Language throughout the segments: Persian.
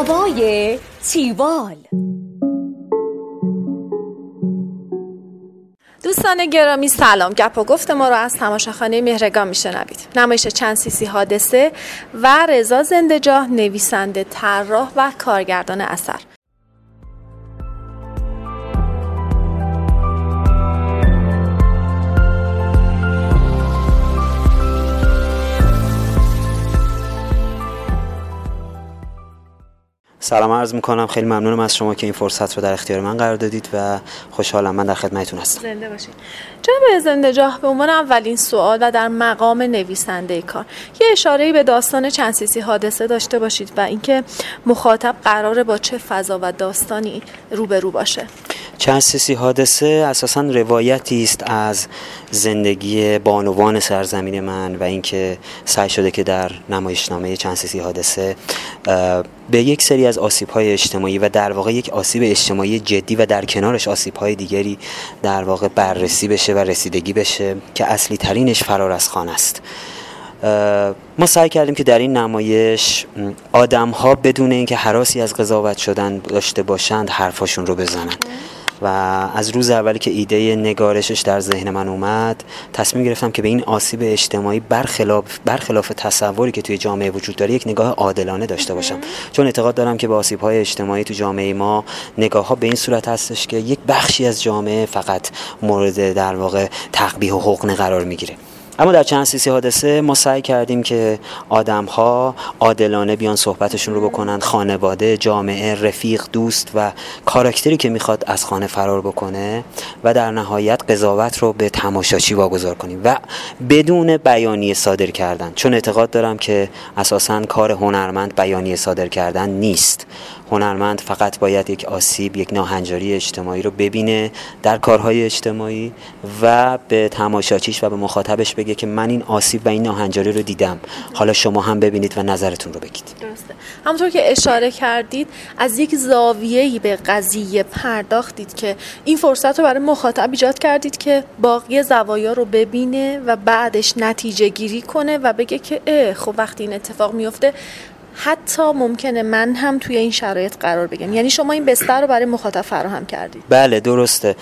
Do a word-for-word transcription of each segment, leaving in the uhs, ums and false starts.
هوای تیوال. دوستان گرامی سلام. گپ و گفت ما رو از تماشاخانه مهرگان میشنوید. نمایش چند سیسی حادثه و رضا زنده‌جاه، نویسنده، طراح و کارگردان اثر. سلام عرض میکنم. خیلی ممنونم از شما که این فرصت رو در اختیار من قرار دادید و خوشحالم من در خدمتتون هستم. زنده باشید. جناب زنده‌جاه، به عنوان اولین سوال و در مقام نویسنده کار یه اشاره‌ای به داستان چند سیسی حادثه داشته باشید و اینکه مخاطب قراره با چه فضا و داستانی روبرو باشه. چند سیسی حادثه اساساً روایتی است از زندگی بانوان سرزمین من و اینکه سعی شده که در نمایشنامه چند سیسی حادثه به یک سری از آسیب‌های اجتماعی و در واقع یک آسیب اجتماعی جدی و در کنارش آسیب‌های دیگری در واقع بررسی بشه و رسیدگی بشه که اصلی ترینش فرار از خانه است. ما سعی کردیم که در این نمایش آدم‌ها بدون اینکه هراسی از قضاوت شدن داشته باشند حرفاشون رو بزنن و از روز اولی که ایده نگارشش در ذهن من اومد تصمیم گرفتم که به این آسیب اجتماعی برخلاف برخلاف تصوری که توی جامعه وجود داره یک نگاه عادلانه داشته باشم، چون اعتقاد دارم که با آسیب‌های اجتماعی تو جامعه ما نگاه‌ها به این صورت هستش که یک بخشی از جامعه فقط مورد در واقع تقبیح و حقن قرار میگیره. اما در چند سیسی حادثه ما سعی کردیم که آدم‌ها عادلانه بیان صحبتشون رو بکنن، خانواده، جامعه، رفیق، دوست و کاراکتری که میخواد از خانه فرار بکنه و در نهایت قضاوت رو به تماشاچی واگذار کنیم و بدون بیانیه صادر کردن، چون اعتقاد دارم که اساساً کار هنرمند بیانیه صادر کردن نیست. هنرمند فقط باید یک آسیب، یک ناهنجاری اجتماعی رو ببینه در کارهای اجتماعی و به تماشاچیش و به مخاطبش بگه که من این آسیب و این ناهنجاری رو دیدم، حالا شما هم ببینید و نظرتون رو بگید. درسته. همونطور که اشاره کردید از یک زاویه‌ای به قضیه پرداختید که این فرصت رو برای مخاطب ایجاد کردید که باقی زوایا رو ببینه و بعدش نتیجه گیری کنه و بگه که اه خب وقتی این اتفاق میفته حتی ممکنه من هم توی این شرایط قرار بگم. یعنی شما این بستر رو برای مخاطب فراهم کردید. بله درسته.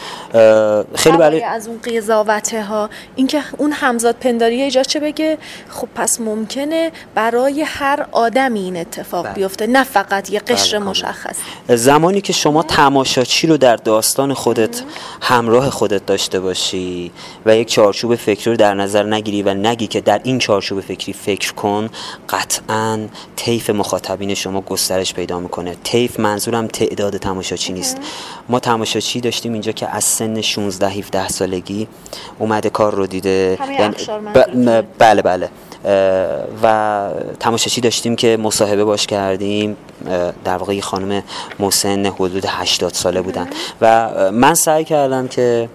خیلی برای از اون قضاوته ها اینکه اون همزاد پنداری ایجاد چه بگه خب پس ممکنه برای هر آدمی این اتفاق بله. بیفته، نه فقط یه قشر بله. مشخص. زمانی که شما تماشاچی رو در داستان خودت ام. همراه خودت داشته باشی و یک چارچوب فکری رو در نظر نگیری و نگی که در این چارچوب فکری فکر کن، قطعاً طیف مخاطبین شما گسترش پیدا میکنه. طیف منظورم تعداد تماشاچی نیست. ما تماشاچی داشتیم اینجا که از سن شانزده هفده سالگی اومده کار رو دیده، یعنی ب... بله بله و تماشاچی داشتیم که مصاحبه باش کردیم، در واقع خانم مسن حدود هشتاد ساله بودن و من سعی کردم که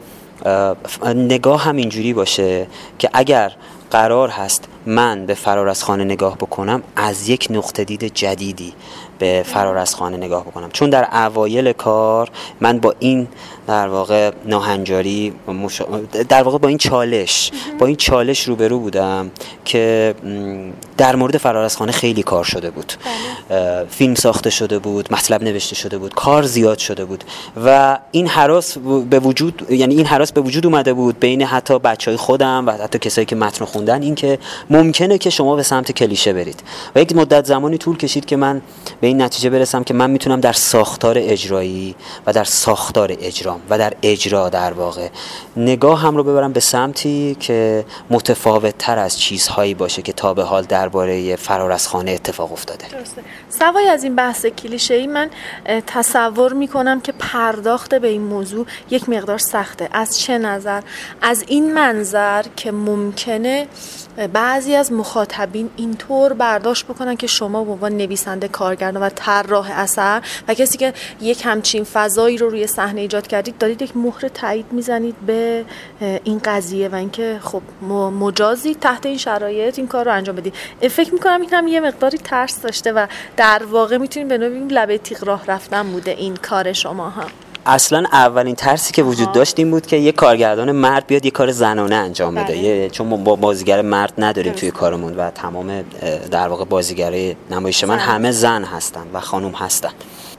نگاه هم اینجوری باشه که اگر قرار هست من به فرار از خانه نگاه بکنم از یک نقطه دید جدیدی به فرار از خانه نگاه بکنم، چون در اوایل کار من با این در واقع ناهنجاری مش... در واقع با این چالش با این چالش روبرو بودم که در مورد فرار از خانه خیلی کار شده بود. بله. فیلم ساخته شده بود، مطلب نوشته شده بود، کار زیاد شده بود و این هراس به وجود یعنی این هراس به وجود اومده بود بین حتی بچهای خودم و حتی کسایی که متن خوندن، این که ممکنه که شما به سمت کلیشه برید و یک مدت زمانی طول کشید که من به این نتیجه برسم که من میتونم در ساختار اجرایی و در ساختار اجرام و در اجرا در واقع نگاه هم رو ببرم به سمتی که متفاوت تر از چیزهایی باشه که تا به حال درباره فرار از خانه اتفاق افتاده. درسته. سوای از این بحث کلیشه‌ای من تصور میکنم که پرداخت به این موضوع یک مقدار سخته. از چه نظر؟ از این منظر که ممکنه بعضی از مخاطبین اینطور برداشت بکنن که شما به عنوان نویسنده، کارگردان و طراح اثر و کسی که یک همچین فضایی رو روی صحنه ایجاد کردید دارید یک مهر تایید میزنید به این قضیه و اینکه خب مجازی تحت این شرایط این کار رو انجام بدید. فکر میکنم این هم یه مقداری ترس داشته و در واقع میتونیم به نوعی لبه تیغ راه رفتن بوده این کار شما هم. اصلا اولین ترسی که وجود داشت این بود که یه کارگردان مرد بیاد یه کار زنانه انجام بده. یه چون ما با بازیگر مرد نداریم توی کارمون و تمام در واقع بازیگرای نمایش من همه زن هستن و خانم هستن.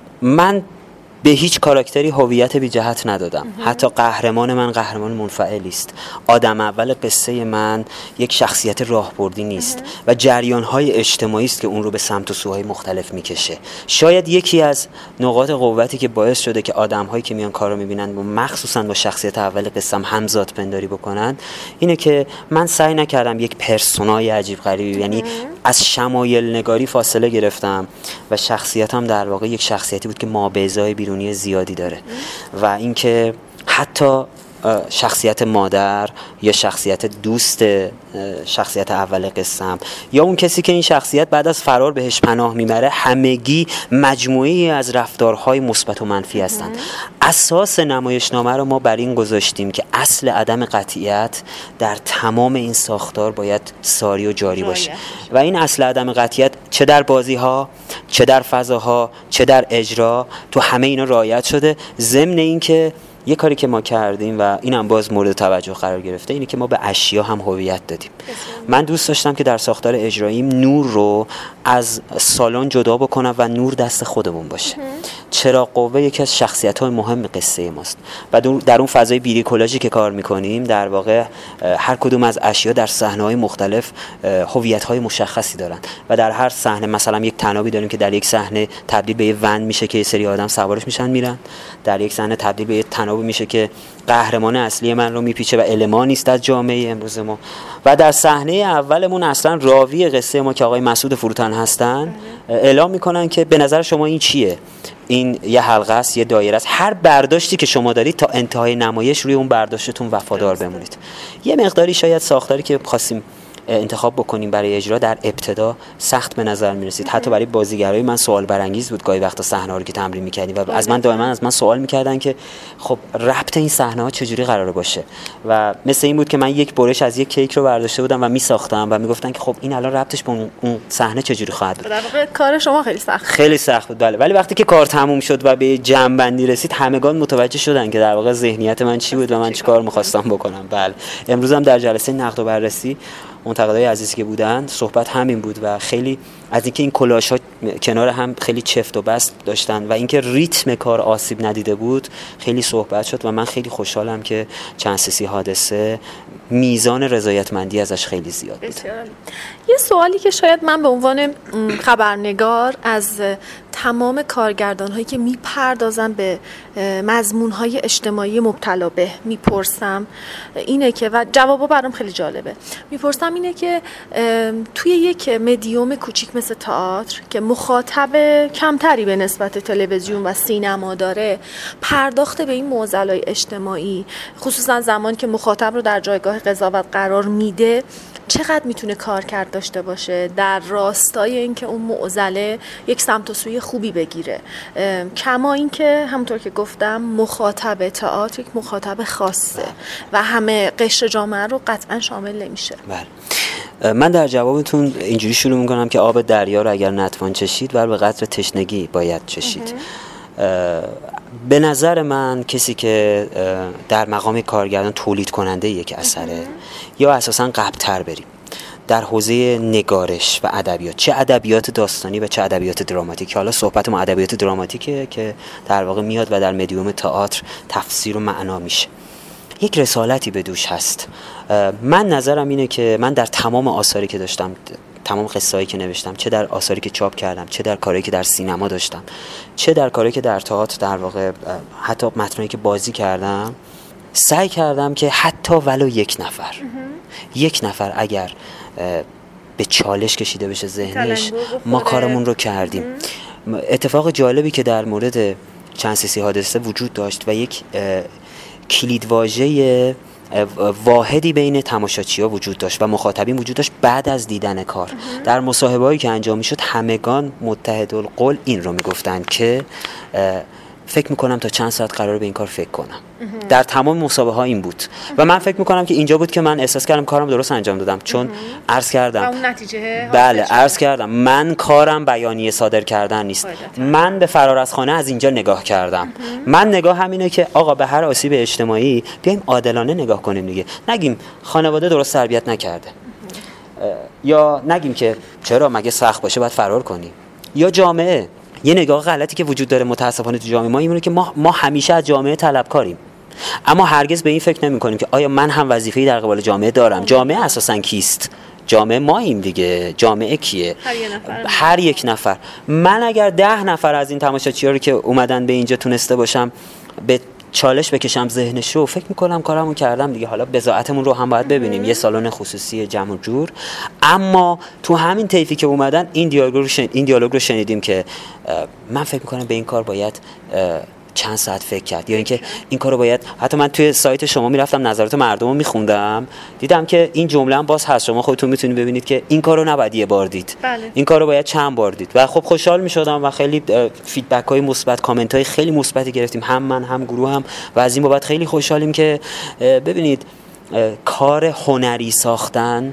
من به هیچ کاراکتری هویت بی جهت ندادم. حتی قهرمان من قهرمان منفعلی است. آدم اول قصه من یک شخصیت راهبردی نیست و جریان‌های اجتماعی است که اون رو به سمت و سوهای مختلف میکشه. شاید یکی از نقاط قوتی که باعث شده که آدم‌هایی که میان کارو میبینن و مخصوصا با شخصیت اول قصه‌ام همزاد پنداری بکنن اینه که من سعی نکردم یک پرسونای عجیب غریبی، یعنی از شمایل نگاری فاصله گرفتم و شخصیتم در واقع یک شخصیتی بود که مابعضای بیرونی زیادی داره و اینکه حتی شخصیت مادر یا شخصیت دوست شخصیت اول قصه‌ام یا اون کسی که این شخصیت بعد از فرار بهش پناه میبره همگی مجموعه‌ای از رفتارهای مثبت و منفی هستند. اساس نمایشنامه رو ما بر این گذاشتیم که اصل عدم قطعیت در تمام این ساختار باید ساری و جاری باشه و این اصل عدم قطعیت چه در بازی‌ها، چه در فضاها، چه در اجرا، تو همه اینا رعایت شده. ضمن این که یه کاری که ما کردیم و اینم باز مورد توجه قرار گرفته اینه که ما به اشیا هم هویت دادیم. من دوست داشتم که در ساختار اجراییم نور رو از سالن جدا بکنم و نور دست خودمون باشه. چراغ قوه یکی از شخصیت‌های مهم قصه ماست و در اون فضای بیریکولاژی که کار می‌کنیم در واقع هر کدوم از اشیا در صحنه‌های مختلف هویت‌های مشخصی دارن و در هر صحنه مثلا یک طنابی داریم که در یک صحنه تبدیل به یه ون میشه که یه سری آدم سوارش میشن میرن، در یک صحنه تبدیل به یه طنابی میشه که قهرمان اصلی من رو میپیچه و المانی است از جامعه امروز ما و در صحنه اولمون اصلا راوی قصه ما که آقای مسعود فروتن هستن اعلام میکنن که به نظر شما این چیه؟ این یه حلقه است، یه دایره است. هر برداشتی که شما دارید تا انتهای نمایش روی اون برداشتتون وفادار بمونید. یه مقداری شاید ساختاری که خواستیم انتخاب بکنیم برای اجرا در ابتدا سخت به نظر میرسید. حتی برای بازیگرای من سوال برانگیز بود گاهی وقتا صحنه رو که تمرین میکردیم و از من دائما از من سوال میکردن که خب ربط این صحنه ها چجوری قراره باشه و مثل این بود که من یک برش از یک کیک رو برداشته بودم و میساختم و میگفتن که خب این الان ربطش به اون صحنه چجوری خواهد بود. در واقع کار شما خیلی سخت خیلی سخت بود بله، ولی وقتی که کار تموم شد و به جمع بندی رسید همگان متوجه شدن که در واقع ذهنیت من چی بود و من چیکار می‌خواستم بکنم. بله امروز هم در جلسه نقد و بررسی منتقدای عزیزی که بودن صحبت همین بود و خیلی از اینکه این کلاش‌ها کنار هم خیلی چفت و بست داشتن و اینکه ریتم کار آسیب ندیده بود خیلی صحبت شد و من خیلی خوشحالم که چند سیسی حادثه میزان رضایتمندی ازش خیلی زیاد بود. یه سوالی که شاید من به عنوان خبرنگار از تمام کارگردان هایی که میپردازن به مضمون های اجتماعی مبتلا به میپرسم اینه که و جوابا برام خیلی جالبه میپرسم اینه که توی یک مدیوم کوچیک مثل تئاتر که مخاطب کمتری به نسبت تلویزیون و سینما داره پرداخت به این معضلای اجتماعی خصوصا زمان که مخاطب رو در جایگاه قضاوت قرار میده چقدر میتونه کارکرد داشته باشه در راستای اینکه اون معضله یک سمت و سوی خوبی بگیره، کما اینکه همونطور که گفتم مخاطب تئاتر یک مخاطب خاصه و همه قشر جامعه رو قطعا شامل نمیشه. بله من در جوابتون اینجوری شروع میکنم که آب دریا رو اگر نتوان چشید و به قدر تشنگی باید چشید. به نظر من کسی که در مقام کارگردان تولید کننده یک اثره یا اساساً قبل‌تر بریم در حوزه نگارش و ادبیات، چه ادبیات داستانی و چه ادبیات دراماتیک، حالا صحبت ما ادبیات دراماتیکه که در واقع میاد و در مدیوم تئاتر تفسیر و معنا میشه، یک رسالتی به دوش هست. من نظرم اینه که من در تمام آثاری که داشتم، تمام قصه‌ای که نوشتم، چه در آثاری که چاپ کردم، چه در کاری که در سینما داشتم، چه در کاری که در تئاتر در واقع حتی متنایی که بازی کردم، سعی کردم که حتی ولو یک نفر یک نفر اگر به چالش کشیده بشه ذهنش ما کارمون رو کردیم. اتفاق جالبی که در مورد چند سیسی حادثه وجود داشت و یک کلیدواژه واحدی بین تماشاچی‌ها وجود داشت و مخاطبین وجود داشت بعد از دیدن کار. در مصاحبه‌هایی که انجام می‌شد همگان متحدالقول این رو میگفتن که فکر میکنم تا چند ساعت قراره به این کار فکر کنم. در تمام مسابقه ها این بود و من فکر میکنم که اینجا بود که من احساس کردم کارم درست انجام دادم، چون عرض کردم اون نتیجه بله عرض کردم من کارم بیانیه صادر کردن نیست. من به فرار از خانه از اینجا نگاه کردم. من نگاه همینه که آقا به هر آسیب اجتماعی بیایم عادلانه نگاه کنیم دیگه. نگیم خانواده درست تربیت نکرده، یا نگیم که چرا مگه سخت باشه باید فرار کنیم، یا جامعه. یه نگاه غلطی که وجود داره متاسفانه تو جامعه ما اینه که ما ما همیشه از جامعه طلبکاریم، اما هرگز به این فکر نمی کنیم که آیا من هم وظیفه‌ای در قبال جامعه دارم. جامعه اساساً کیست؟ جامعه ماییم دیگه. جامعه کیه؟ هر یک نفر. هر یک نفر. من اگر ده نفر از این تماشاچی‌ها رو که اومدن به اینجا تونسته باشم به چالش بکشم ذهنشو، فکر میکنم کارمو کردم دیگه. حالا بضاعتمون رو هم باید ببینیم، یه سالن خصوصی جمع و جور. اما تو همین طیفی که اومدن این دیالوگ رو شن... این دیالوگ رو شنیدیم که من فکر میکنم به این کار باید چند ساعت فکر کرد، یا اینکه این کارو باید. حتی من توی سایت شما میرفتم نظرات مردم رو میخوندم، دیدم که این جمله هم باز هست، شما خودتون میتونید ببینید که این کارو نباید یه بار دید. بله. این کارو باید چند بار دید. و خب خوشحال میشدم و خیلی فیدبک های مثبت، کامنت های خیلی مثبتی گرفتیم، هم من هم گروه هم، و از این بابت خیلی خوشحالیم که ببینید کار هنری ساختن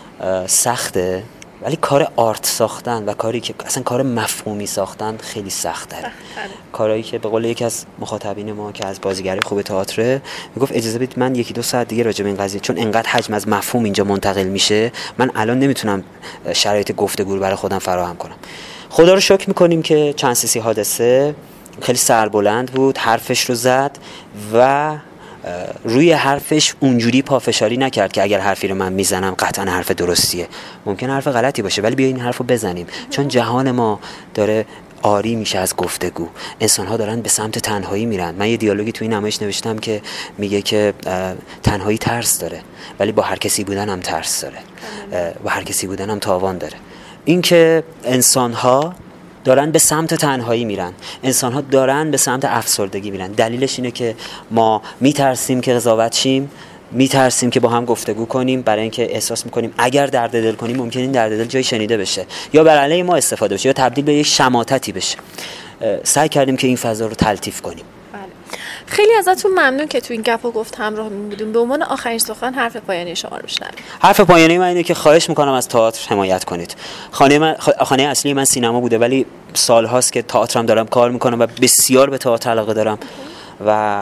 سخته، ولی کار آرت ساختن و کاری که اصلا کار مفهومی ساختن خیلی سخته. کارهایی که به قول یکی از مخاطبین ما که از بازیگری خوب تئاتر میگفت اجازه بدید من یکی دو ساعت دیگه راجع به این قضیه، چون انقدر حجم از مفهوم اینجا منتقل میشه، من الان نمیتونم شرایط گفتگو رو برای خودم فراهم کنم. خدا رو شکر میکنیم که چند سیسی حادثه خیلی سربلند بود، حرفش رو زد و روی حرفش اونجوری پافشاری نکرد که اگر حرفی رو من میزنم قطعا حرف درستیه. ممکن حرف غلطی باشه ولی بیا این حرف رو بزنیم، چون جهان ما داره آری میشه از گفتگو. انسان ها دارن به سمت تنهایی میرن. من یه دیالوگی تو این نمایش نوشتم که میگه که تنهایی ترس داره ولی با هر کسی بودن هم ترس داره، با هر کسی بودن هم تاوان داره. این که انسان ها دارن به سمت تنهایی میرن، انسان ها دارن به سمت افسردگی میرن. دلیلش اینه که ما میترسیم که قضاوت شیم، میترسیم که با هم گفتگو کنیم، برای اینکه احساس میکنیم اگر درد دل کنیم ممکنه این درد دل جای شنیده بشه یا بر علیه ما استفاده بشه یا تبدیل به یک شماتتی بشه. سعی کردیم که این فضا رو تلطیف کنیم. خیلی ازتون ممنون که تو این گپ و گفت همراه بودیم. به عنوان آخرین سخن حرف پایانی شما رو بشنویم. حرف پایانی من اینه که خواهش میکنم از تئاتر حمایت کنید. خانه من خانه اصلی من سینما بوده ولی سال هاست که تئاترم دارم کار میکنم و بسیار به تئاتر علاقه دارم و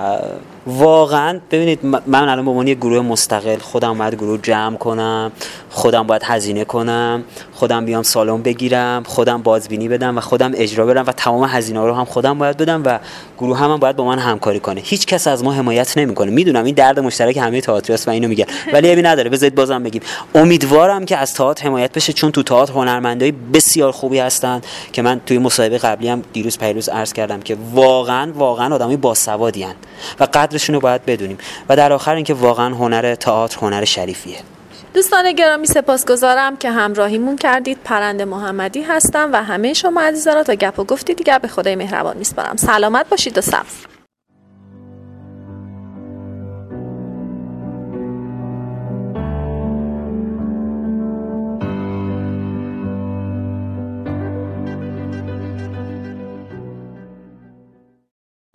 واقعا ببینید من الان به عنوان یک گروه مستقل خودم باید گروه جمع کنم، خودم باید هزینه کنم، خودم بیام سالن بگیرم، خودم بازبینی بدم و خودم اجرا بدم و تمام هزینه‌ها رو هم خودم باید بدم و گروه هم, هم باید با من همکاری کنه. هیچ کس از ما حمایت نمیکنه. میدونم این درد مشترک همه تئاتریاست و اینو میگم ولی ابی نداره. بذارید بازم بگیم امیدوارم که از تئاتر حمایت بشه، چون تو تئاتر هنرمندای بسیار خوبی هستن که من توی مصاحبه قبلی هم دیروز پیروز عرض کردم که واقعا واقعا آدمای باسوادی ان و قدرشون رو باید بدونیم. و در آخر اینکه واقعا هنر تئاتر هنر شریفیه. دوستان گرامی سپاسگزارم که همراهیمون کردید. پرنده محمدی هستم و همه شما عزیزان را تا گپ و گفتی دیگر به خدای مهربان میسپارم. سلامت باشید و سبز.